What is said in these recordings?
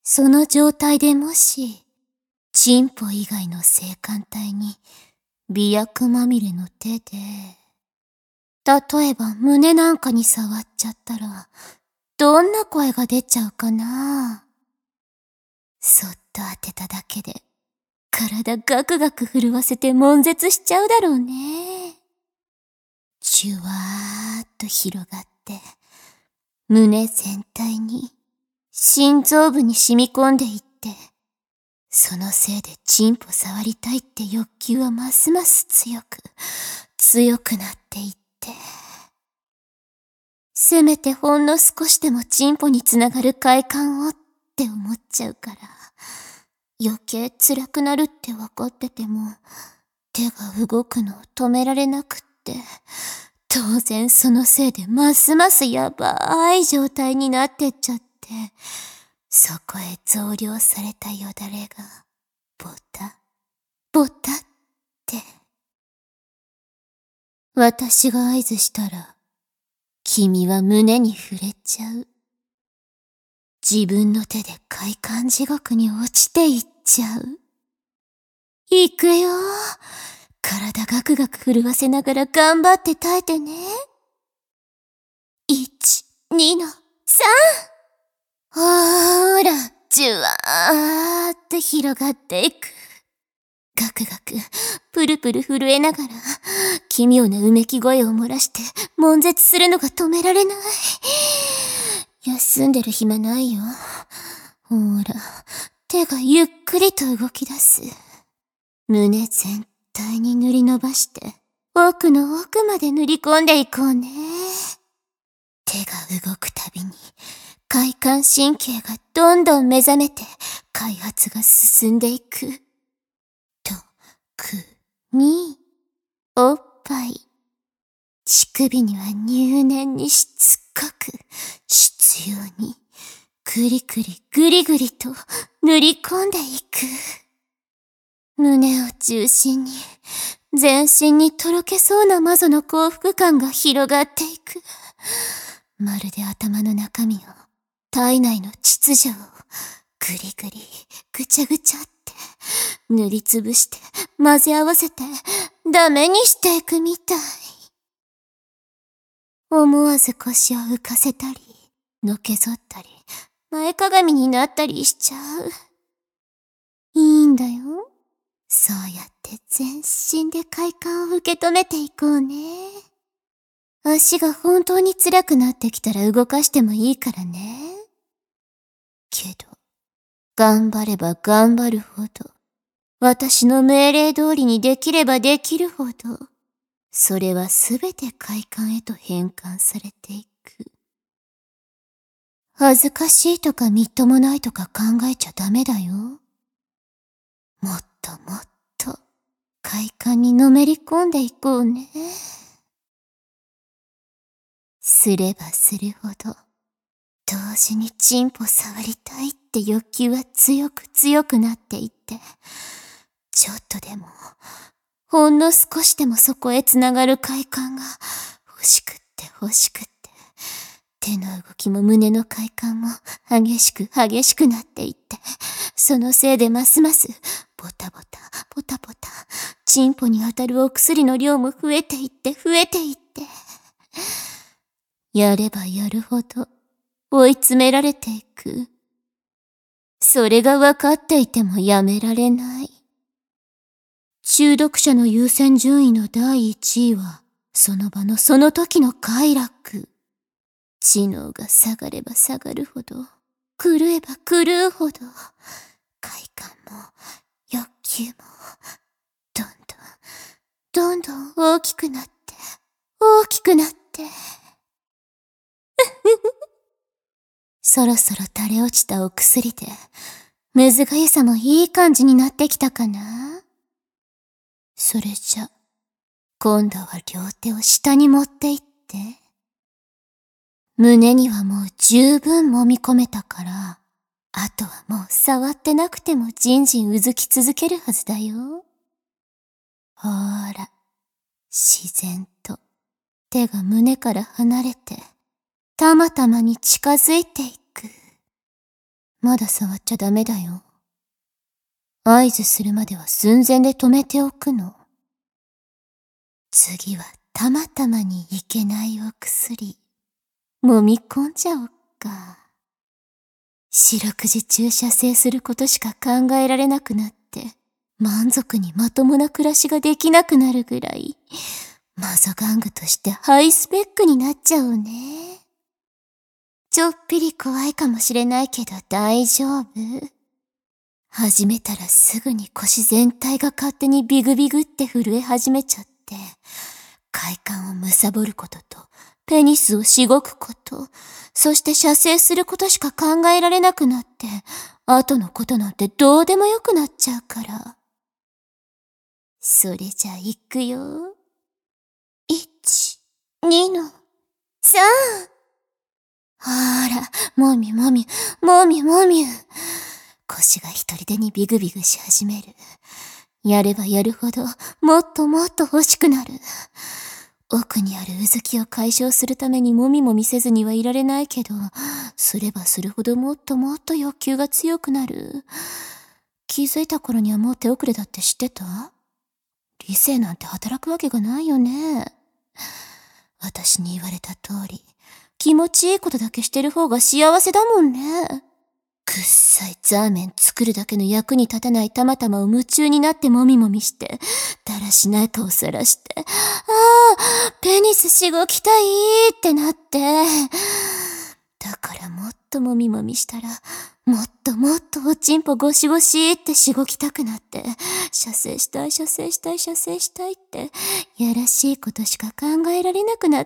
その状態でもし、チンポ以外の性感帯に、媚薬まみれの手で、例えば胸なんかに触っちゃったら、どんな声が出ちゃうかな。そっと当てただけで、体ガクガク震わせて悶絶しちゃうだろうね。じゅわーっと広がって、胸全体に、心臓部に染み込んでいって、そのせいでチンポ触りたいって欲求はますます強くなっていって、せめてほんの少しでもチンポにつながる快感をって思っちゃうから、余計辛くなるって分かってても、手が動くのを止められなくって、当然そのせいでますますやばい状態になってっちゃって、そこへ増量されたよだれが、ボタって。私が合図したら、君は胸に触れちゃう。自分の手で快感地獄に落ちていっちゃう。行くよ。体ガクガク震わせながら頑張って耐えてね。1、2の3。ほーら、じゅわーって広がっていく。ガクガク、プルプル震えながら、奇妙なうめき声を漏らして、悶絶するのが止められない。休んでる暇ないよ。ほーら、手がゆっくりと動き出す。胸全体に塗り伸ばして、奥の奥まで塗り込んでいこうね。手が動くたびに、快感神経がどんどん目覚めて、開発が進んでいく。に、おっぱい。乳首には入念にしつこく、執拗に、ぐりぐりと塗り込んでいく。胸を中心に、全身にとろけそうなマゾの幸福感が広がっていく。まるで頭の中身を、体内の秩序を、ぐちゃぐちゃって、塗りつぶして、混ぜ合わせて、ダメにしていくみたい。思わず腰を浮かせたり、のけぞったり、前かがみになったりしちゃう。いいんだよ。そうやって全身で快感を受け止めていこうね。足が本当に辛くなってきたら動かしてもいいからね。けど、頑張れば頑張るほど、私の命令通りにできればできるほど、それはすべて快感へと変換されていく。恥ずかしいとかみっともないとか考えちゃダメだよ。もっと快感にのめり込んでいこうね。すればするほど、同時にチンポ触りたいって欲求は強くなっていって、ちょっとでも、ほんの少しでもそこへつながる快感が欲しくって、手の動きも胸の快感も激しくなっていって、そのせいでますます、ポタポタ、チンポに当たるお薬の量も増えていって、やればやるほど追い詰められていく。それが分かっていてもやめられない。中毒者の優先順位の第1位は、その場のその時の快楽。知能が下がれば下がるほど、狂えば狂うほど、快感も欲求も、どんどん大きくなって、そろそろ垂れ落ちたお薬で、むずがゆさもいい感じになってきたかな。それじゃ、今度は両手を下に持っていって。胸にはもう十分揉み込めたから、あとはもう触ってなくてもじんじんうずき続けるはずだよ。ほーら、自然と手が胸から離れて、たまたまに近づいていく。 まだ触っちゃダメだよ。合図するまでは寸前で止めておくの。次はたまたまにいけないお薬、揉み込んじゃおっか。四六時中射精することしか考えられなくなって、満足にまともな暮らしができなくなるぐらい、マゾ玩具としてハイスペックになっちゃうね。ちょっぴり怖いかもしれないけど大丈夫。始めたらすぐに腰全体が勝手にビグビグって震え始めちゃって、快感を貪ることと、ペニスをしごくこと、そして射精することしか考えられなくなって、後のことなんてどうでもよくなっちゃうから。それじゃ行くよ。1、2の、3。ほら、もみゅ。腰が一人でにビグビグし始める。やればやるほど、もっともっと欲しくなる。奥にあるうずきを解消するためにもみせずにはいられないけど、すればするほどもっともっと欲求が強くなる。気づいた頃にはもう手遅れだって知ってた？理性なんて働くわけがないよね。私に言われた通り、気持ちいいことだけしてる方が幸せだもんね。くっさいザーメン作るだけの役に立たないたまたまを夢中になってもみして、だらしない顔さらして、ペニスしごきたいってなって。だからもっともみしたら、もっともっとおちんぽゴシゴシってしごきたくなって、射精したいって、やらしいことしか考えられなくなって。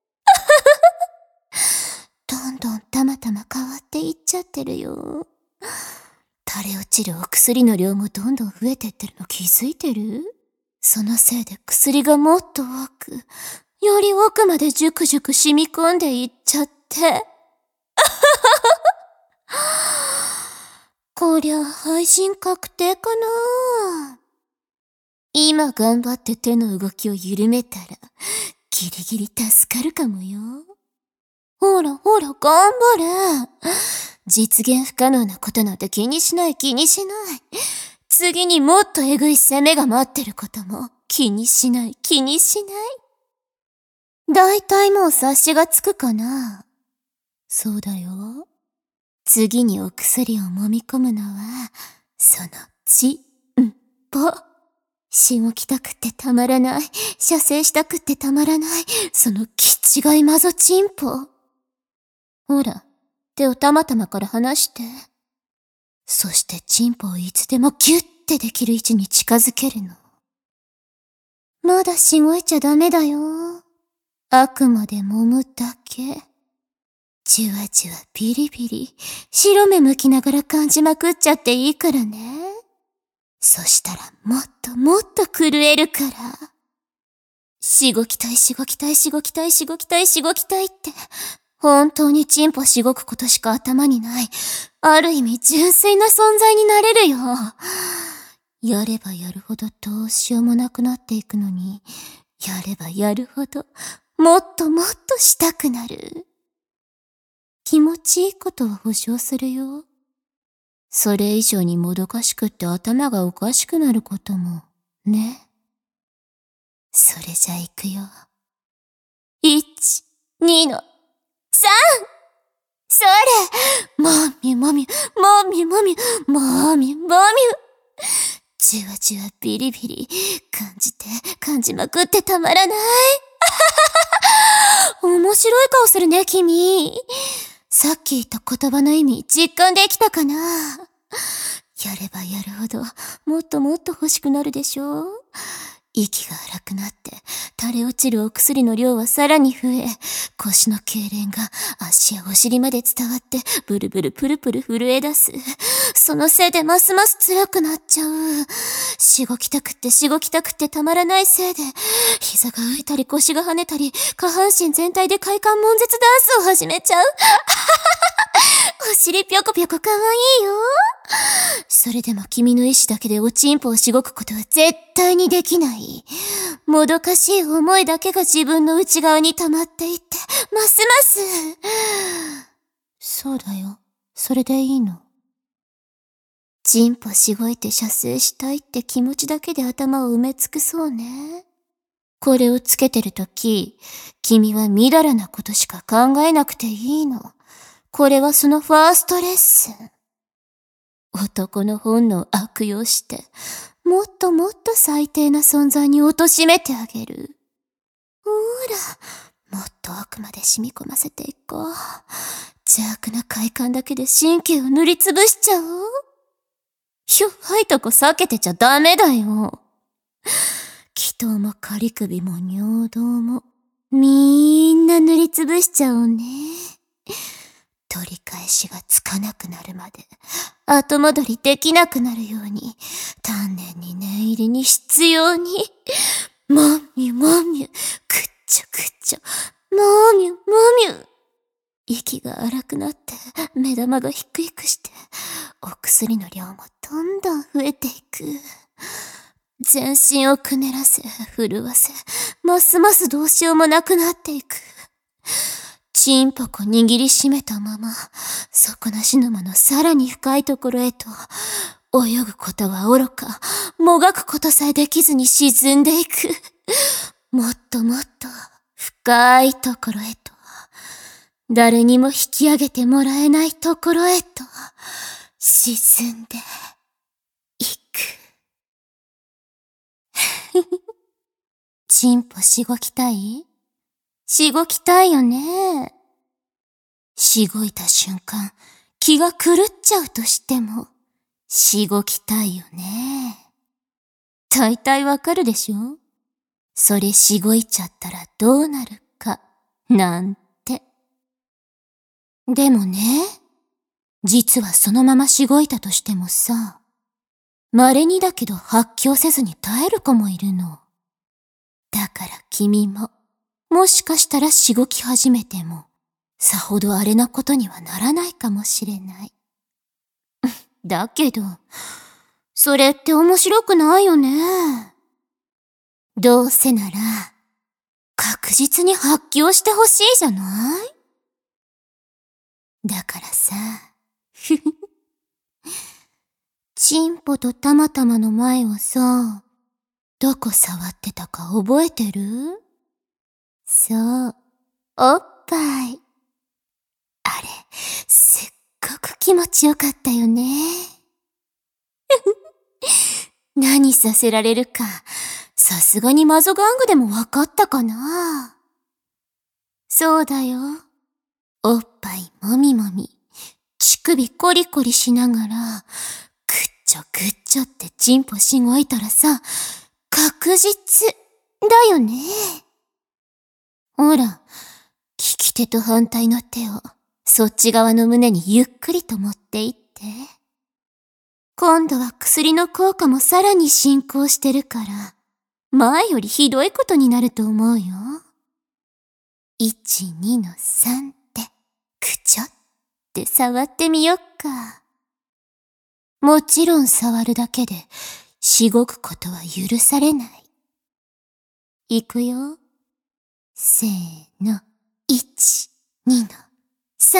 どんどんたまたま変わっていっちゃってるよ。垂れ落ちるお薬の量もどんどん増えてってるの気づいてる？そのせいで薬がもっと多く、より奥までジュクジュク染み込んでいっちゃって。こりゃ配信確定かな。今頑張って手の動きを緩めたら、ギリギリ助かるかもよ。ほら、頑張れ。実現不可能なことなんて気にしない。次にもっとえぐい攻めが待ってることも気にしない。だいたいもう察しがつくかな。そうだよ。次にお薬を揉み込むのは、そのちんぽ。しごきたくってたまらない。射精したくってたまらない。その気違いマゾチンポ。ほら、手をたまたまから離して。そしてチンポをいつでもギュッてできる位置に近づけるの。まだしごいちゃダメだよ。あくまで揉むだけ。じわじわビリビリ、白目向きながら感じまくっちゃっていいからね。そしたらもっともっと震えるから。しごきたいって、本当にチンポしごくことしか頭にない、ある意味純粋な存在になれるよ。やればやるほどどうしようもなくなっていくのに、やればやるほど、もっともっとしたくなる。気持ちいいことは保証するよ。それ以上にもどかしくって頭がおかしくなることも、ね。それじゃ行くよ。1、2の、3! それ！もみゅ。じわじわビリビリ、感じまくってたまらない。面白い顔するね、君。さっき言った言葉の意味、実感できたかな？やればやるほど、もっともっと欲しくなるでしょ？息が荒くなって、垂れ落ちるお薬の量はさらに増え、腰の痙攣が足やお尻まで伝わって、ブルブルプルプル震え出す。そのせいでますます辛くなっちゃう。しごきたくってたまらないせいで、膝が浮いたり腰が跳ねたり、下半身全体で快感悶絶ダンスを始めちゃう。お尻ぴょこぴょこかわいいよ。それでも君の意志だけでおちんぽをしごくことは絶対にできない。もどかしい思いだけが自分の内側に溜まっていって、ますます。そうだよ。 それでいいの。チンポしごいて射精したいって気持ちだけで頭を埋め尽くそうね。これをつけてるとき、君はみだらなことしか考えなくていいの。これはそのファーストレッスン。男の本能を悪用して、もっともっと最低な存在に貶めてあげる。ほら、もっと奥まで染み込ませていこう。邪悪な快感だけで神経を塗りつぶしちゃおう。ひょっはいとこ避けてちゃダメだよ。気筒も仮首も尿道も、みんな塗りつぶしちゃおうね。取り返しがつかなくなるまで、後戻りできなくなるように、丹念に念入りに必要に、もみゅもみゅ、くっちょくっちょ、もみゅもみゅ。息が荒くなって、目玉がひくひくして、お薬の量もどんどん増えていく。全身をくねらせ、震わせ、ますますどうしようもなくなっていく。チンポコ握りしめたまま、底なし沼のさらに深いところへと、泳ぐことは愚か、もがくことさえできずに沈んでいく。もっともっと深いところへと、誰にも引き上げてもらえないところへと、沈んでいく。チンポしごきたい？しごきたいよね。しごいた瞬間、気が狂っちゃうとしても、しごきたいよね。大体わかるでしょ？それしごいちゃったらどうなるか、なんて。でもね、実はそのまましごいたとしてもさ、稀にだけど発狂せずに耐える子もいるの。だから君も、もしかしたらしごき始めても、さほどあれなことにはならないかもしれない。だけど、それって面白くないよね。どうせなら、確実に発狂してほしいじゃない？だからさ、チンポとたまたまの前はさ、どこ触ってたか覚えてる？そう、おっぱい。あれ、すっごく気持ちよかったよね。何させられるか、さすがにマゾガングでもわかったかな？そうだよ。おっぱいもみもみ、乳首コリコリしながら、ぐっちょぐっちょってチンポしごいたらさ、確実だよね。ほら、利き手と反対の手をそっち側の胸にゆっくりと持っていって。今度は薬の効果もさらに進行してるから、前よりひどいことになると思うよ。1、2の3って、くちょって触ってみよっか。もちろん触るだけで、しごくことは許されない。いくよ。せーの、1、2の3。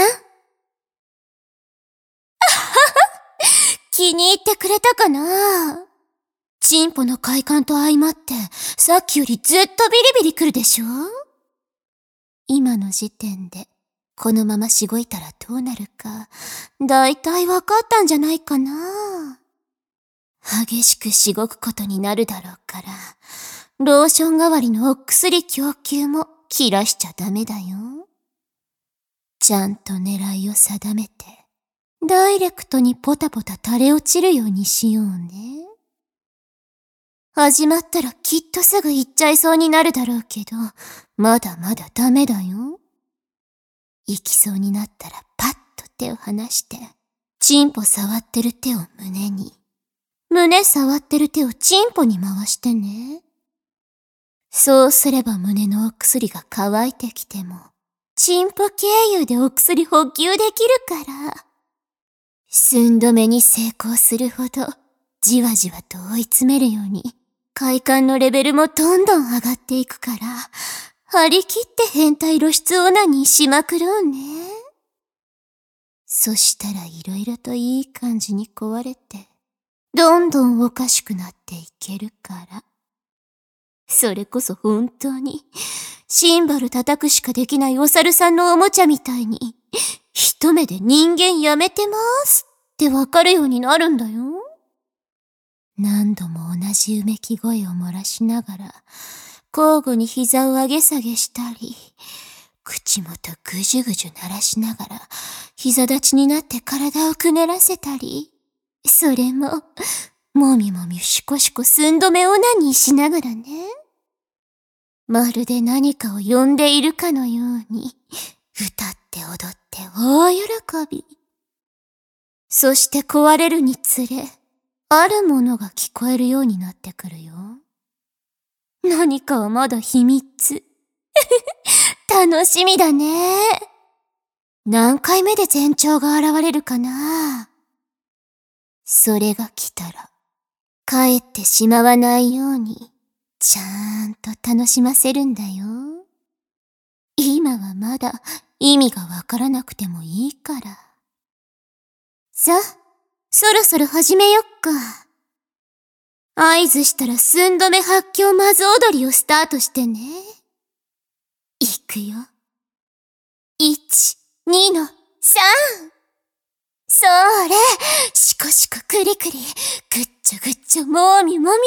気に入ってくれたかな？チンポの快感と相まって、さっきよりずっとビリビリくるでしょ？今の時点で、このまましごいたらどうなるか、だいたいわかったんじゃないかな。激しくしごくことになるだろうから、ローション代わりのお薬供給も切らしちゃダメだよ。ちゃんと狙いを定めて、ダイレクトにポタポタ垂れ落ちるようにしようね。始まったらきっとすぐ行っちゃいそうになるだろうけど、まだまだダメだよ。行きそうになったらパッと手を離して、チンポ触ってる手を胸に、胸触ってる手をチンポに回してね。そうすれば胸のお薬が乾いてきても、チンポ経由でお薬補給できるから。寸止めに成功するほど、じわじわと追い詰めるように、快感のレベルもどんどん上がっていくから、張り切って変態露出オナニーしまくろうね。 そしたらいろいろといい感じに壊れて、どんどんおかしくなっていけるから。それこそ本当に、シンバル叩くしかできないお猿さんのおもちゃみたいに、一目で人間やめてますってわかるようになるんだよ。何度も同じうめき声を漏らしながら、交互に膝を上げ下げしたり、口元ぐじゅぐじゅ鳴らしながら、膝立ちになって体をくねらせたり、それも、もみもみしこしこ寸止めオナニーしながらね。まるで何かを呼んでいるかのように、歌って踊って大喜び。そして壊れるにつれ、あるものが聞こえるようになってくるよ。何かはまだ秘密。楽しみだね。何回目で前兆が現れるかな。それが来たら、帰ってしまわないように、ちゃんと楽しませるんだよ。今はまだ意味がわからなくてもいいから。さあ、そろそろ始めよっか。合図したら寸止め発狂まず踊りをスタートしてね。いくよ。1、2の3。それ、しこしこくりくり、ぐっちょぐっちょもみもみ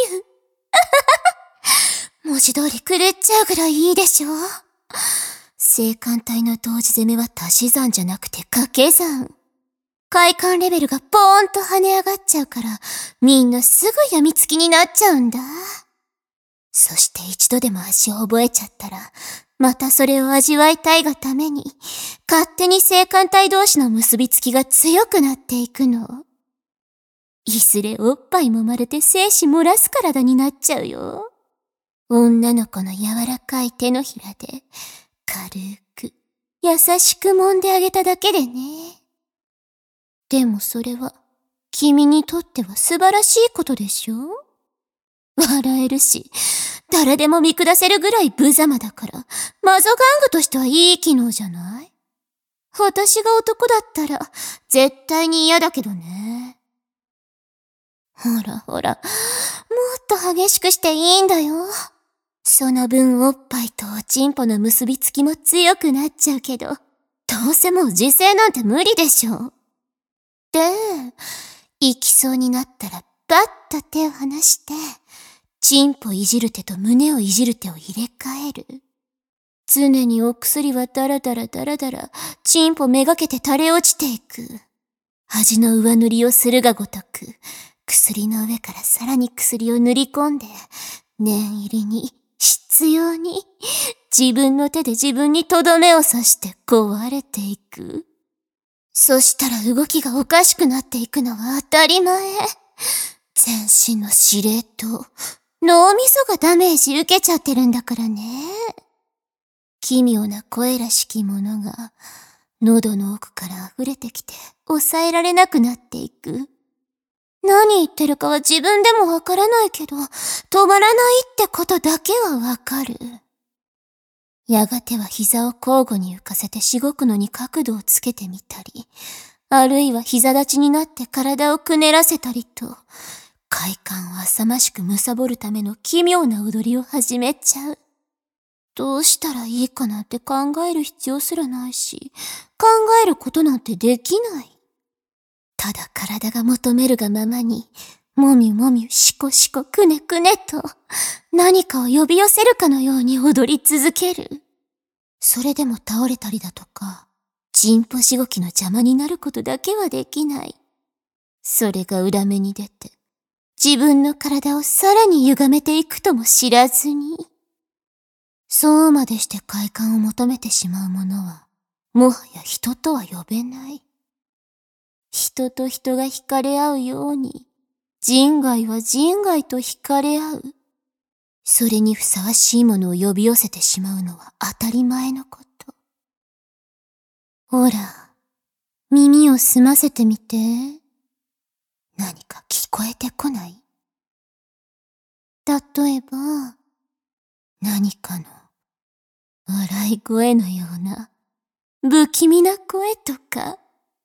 文字通り狂っちゃうぐらいいいでしょ。性感帯の同時攻めは足し算じゃなくて掛け算。快感レベルがポーンと跳ね上がっちゃうから、みんなすぐ病みつきになっちゃうんだ。そして一度でも足を覚えちゃったら、またそれを味わいたいがために、勝手に性感帯同士の結びつきが強くなっていくの。いずれおっぱいもまれて精子漏らす体になっちゃうよ。女の子の柔らかい手のひらで、軽く、優しく揉んであげただけでね。でもそれは、君にとっては素晴らしいことでしょ？笑えるし、誰でも見下せるぐらい無様だから、マゾ玩具としてはいい機能じゃない？私が男だったら、絶対に嫌だけどね。ほらほら、もっと激しくしていいんだよ。その分おっぱいとおちんぽの結びつきも強くなっちゃうけど、どうせもう自制なんて無理でしょ。で、行きそうになったらバッと手を離して、チンポいじる手と胸をいじる手を入れ替える。常にお薬はダラダラダラダラ、チンポめがけて垂れ落ちていく。恥の上塗りをするがごとく、薬の上からさらに薬を塗り込んで、念入りに、執拗に、自分の手で自分にとどめを刺して壊れていく。そしたら動きがおかしくなっていくのは当たり前。全身の司令塔、脳みそがダメージ受けちゃってるんだからね。奇妙な声らしきものが、喉の奥から溢れてきて、抑えられなくなっていく。何言ってるかは自分でもわからないけど、止まらないってことだけはわかる。やがては膝を交互に浮かせてしごくのに角度をつけてみたり、あるいは膝立ちになって体をくねらせたりと、快感を浅ましく貪るための奇妙な踊りを始めちゃう。どうしたらいいかなんて考える必要すらないし、考えることなんてできない。ただ体が求めるがままに、もみもみしこしこくねくねと、何かを呼び寄せるかのように踊り続ける。それでも倒れたりだとか、チンポしごきの邪魔になることだけはできない。それが裏目に出て、自分の体をさらに歪めていくとも知らずに。そうまでして快感を求めてしまうものは、もはや人とは呼べない。人と人が惹かれ合うように、人外は人外と惹かれ合う。それにふさわしいものを呼び寄せてしまうのは当たり前のこと。ほら、耳を澄ませてみて。何か聞こえてこない？例えば、何かの笑い声のような不気味な声とか、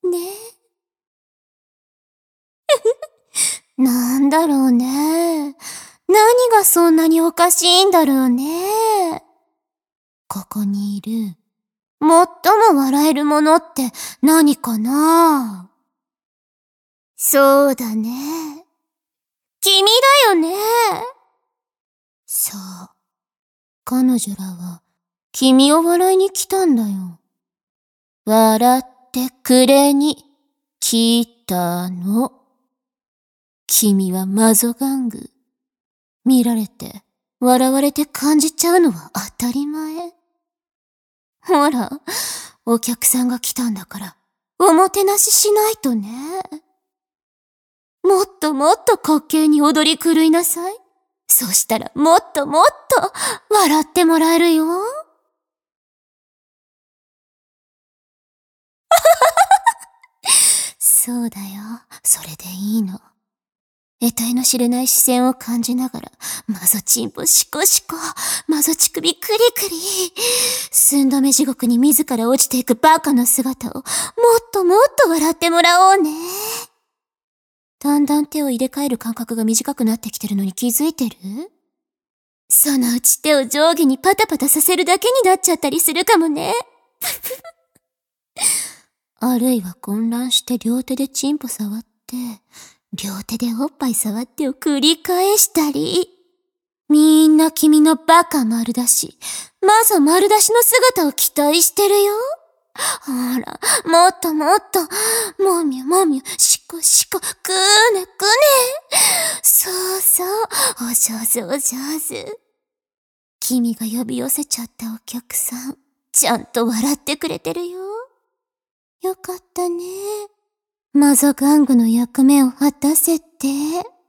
ね。なんだろうね。何がそんなにおかしいんだろうね。ここにいる、最も笑えるものって何かな？そうだね。君だよね。そう。彼女らは、君を笑いに来たんだよ。笑ってくれに来たの。君はマゾガング。見られて、笑われて感じちゃうのは当たり前。ほら、お客さんが来たんだから、おもてなししないとね。もっともっと滑稽に踊り狂いなさい。そしたらもっともっと笑ってもらえるよ。そうだよ。それでいいの。得体の知れない視線を感じながら、マゾチンポシコシコ、マゾ乳首クリクリ、寸止め地獄に自ら落ちていくバカの姿を、もっともっと笑ってもらおうね。だんだん手を入れ替える間隔が短くなってきてるのに気づいてる？そのうち手を上下にパタパタさせるだけになっちゃったりするかもね。あるいは混乱して両手でチンポ触って、両手でおっぱい触ってを繰り返したり。みんな君のバカ丸出し、マゾ丸出しの姿を期待してるよ。ほら、もっともっと、もみゅもみゅ、しこしこ、くねくね。そうそう、お上手お上手。君が呼び寄せちゃったお客さん、ちゃんと笑ってくれてるよ。よかったね。マゾガングの役目を果たせて。